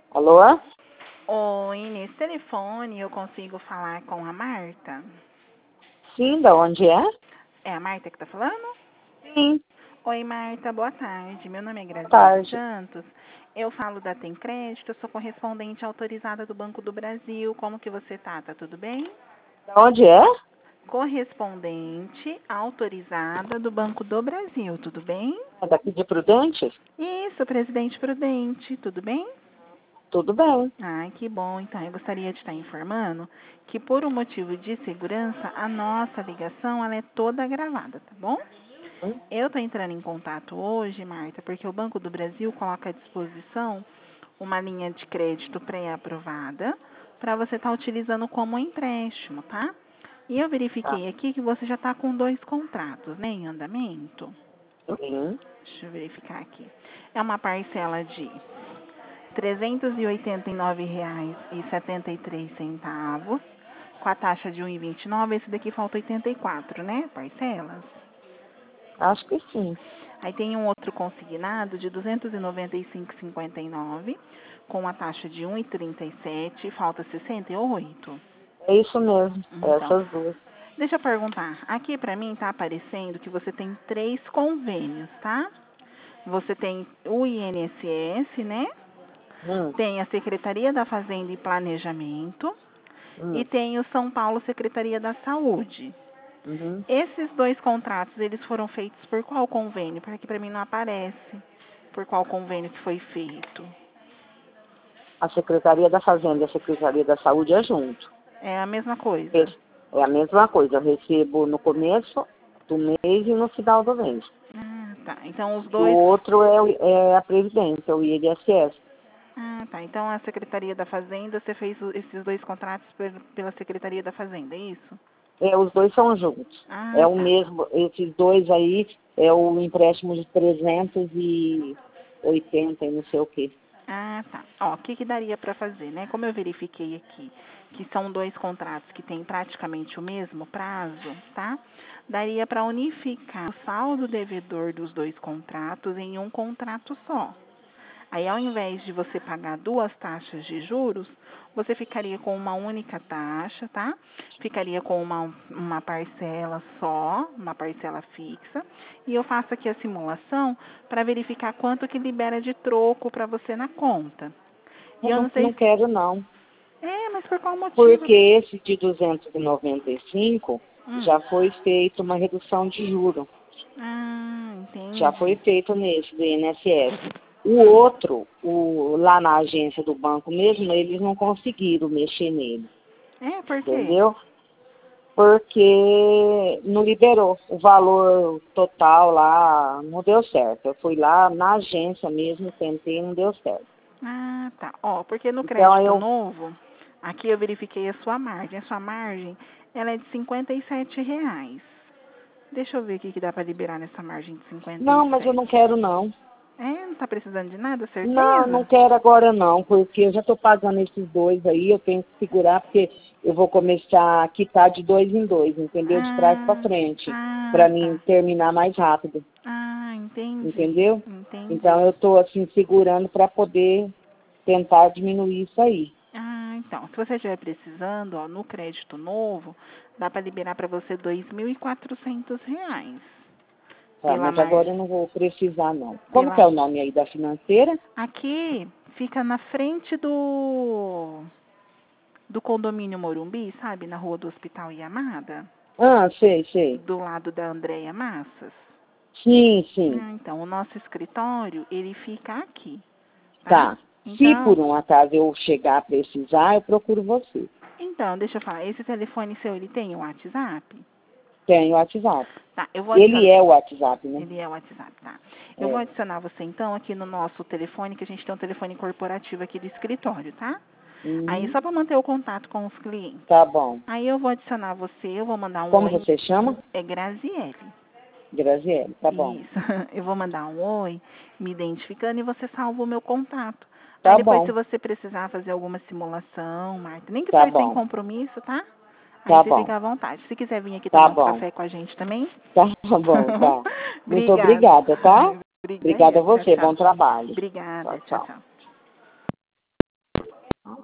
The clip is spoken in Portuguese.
Alô? Oi, nesse telefone eu consigo falar com a Marta? Sim, da onde é? É a Marta que tá falando? Sim, Oi, Marta, boa tarde. Meu nome é boa Graziele tarde. Santos. Eu falo da Tem Crédito, eu sou correspondente autorizada do Banco do Brasil. Como que você tá? Tá tudo bem? Da onde é? Correspondente autorizada do Banco do Brasil, tudo bem? É daqui de Prudente? Isso, presidente Prudente, tudo bem? Tudo bem. Ai, que bom. Então, eu gostaria de estar informando que, por um motivo de segurança, a nossa ligação ela é toda gravada, tá bom? Hum? Eu estou entrando em contato hoje, Marta, porque o Banco do Brasil coloca à disposição uma linha de crédito pré-aprovada para você estar utilizando como empréstimo, tá? E eu Tá. verifiquei aqui que você já está com 2 contratos, né, em andamento. Sim. Deixa eu verificar aqui. É uma parcela de R$ 389,73, com a taxa de 1,29. Esse daqui falta 84, né? Parcelas. Acho que sim. Aí tem um outro consignado de R$ 295,59, com a taxa de 1,37, falta 68. É isso mesmo. É Então, essas duas. deixa eu perguntar. Aqui para mim tá aparecendo que você tem 3 convênios, tá? Você tem o INSS, né? Hum, Tem a Secretaria da Fazenda e Planejamento e hum, tem o São Paulo Secretaria da Saúde. uhum. Esses 2 contratos, eles foram feitos por qual convênio? Porque aqui para mim não aparece por qual convênio que foi feito. A Secretaria da Fazenda e a Secretaria da Saúde é junto. É a mesma coisa. Esse- É a mesma coisa. Eu recebo no começo do mês e no final do mês. Ah, tá. Então os E o dois. outro é a Previdência, o INSS. Ah, tá. Então a Secretaria da Fazenda, você fez esses 2 contratos pela Secretaria da Fazenda, é isso? É, os dois são juntos. É Ah, o tá. mesmo, esses dois aí é o empréstimo de 380 e não sei o quê. Ah, tá. Ó, o que que daria para fazer, né? Como eu verifiquei aqui que são 2 contratos que têm praticamente o mesmo prazo, tá? Daria para unificar o saldo devedor dos 2 contratos em um contrato só. Aí, ao invés de você pagar 2 taxas de juros, você ficaria com uma única taxa, tá? Ficaria com uma parcela só, uma parcela fixa. E eu faço aqui a simulação para verificar quanto que libera de troco para você na conta. E Eu eu não, não sei não se... quero não, Mas por qual motivo? porque esse de 295 Hum. já foi feito uma redução de juro, Ah, já foi entendi. feito nesse do INSS. O outro, lá na agência do banco mesmo, eles não conseguiram mexer nele, Por quê? entendeu? Porque não liberou o valor total lá, não deu certo. Eu fui lá na agência mesmo, tentei, não deu certo. Ah, tá. Ó, porque no Então crédito eu, novo, aqui eu verifiquei a sua margem. A sua margem, ela é de R$ 57. Deixa eu ver o que que dá para liberar nessa margem de não, mas eu não 57. quero não. Não tá precisando de nada, Não, não certeza? quero agora não, porque eu já estou pagando esses dois aí, eu tenho que segurar, porque eu vou começar a quitar de 2 em 2, entendeu? De trás para frente, para mim Tá. terminar mais rápido, Ah, entendi. entendeu? Então Entendi. eu estou assim segurando para poder tentar diminuir isso aí. Ah, então, se você estiver precisando, ó, no crédito novo, dá para liberar para você R$ 2.400 Tá, pela mas agora margem. eu não vou precisar não. Como que é Pela o nome aí da financeira? Aqui fica na frente do condomínio Morumbi, sabe? Na rua do Hospital Iamada, Ah, sei, sei. do lado da Andréia Massas. Sim, sim. Então, o nosso escritório, ele fica aqui, tá? Tá. Se Então, por um acaso eu chegar a precisar, eu procuro você. deixa eu falar, esse telefone seu, ele tem o WhatsApp? Tenho WhatsApp. Tá, eu vou Ele adicionar. é o WhatsApp, né? Ele é o WhatsApp, tá? Eu vou É. adicionar você então aqui no nosso telefone, que a gente tem um telefone corporativo aqui do escritório, tá? Aí Uhum. só para manter o contato com os clientes. Tá bom. Aí eu vou adicionar você, eu vou mandar um Como oi. você chama? É Graziele. Graziele. Tá bom. Isso. Eu vou mandar um oi, me identificando e você salva o meu contato. Aí Tá depois, se bom. você precisar fazer alguma simulação, Marta, nem que Tá for sem bom. compromisso, tá? Aí Tá você bom. fica à vontade. Se quiser vir aqui Tá tomar um bom. café com a gente também. Tá bom, tá. Muito Obrigada. obrigada, tá? Obrigada Obrigada a eu. Tchau, você. Bom tchau. trabalho. Tchau, Obrigada. Tchau, tchau. tchau.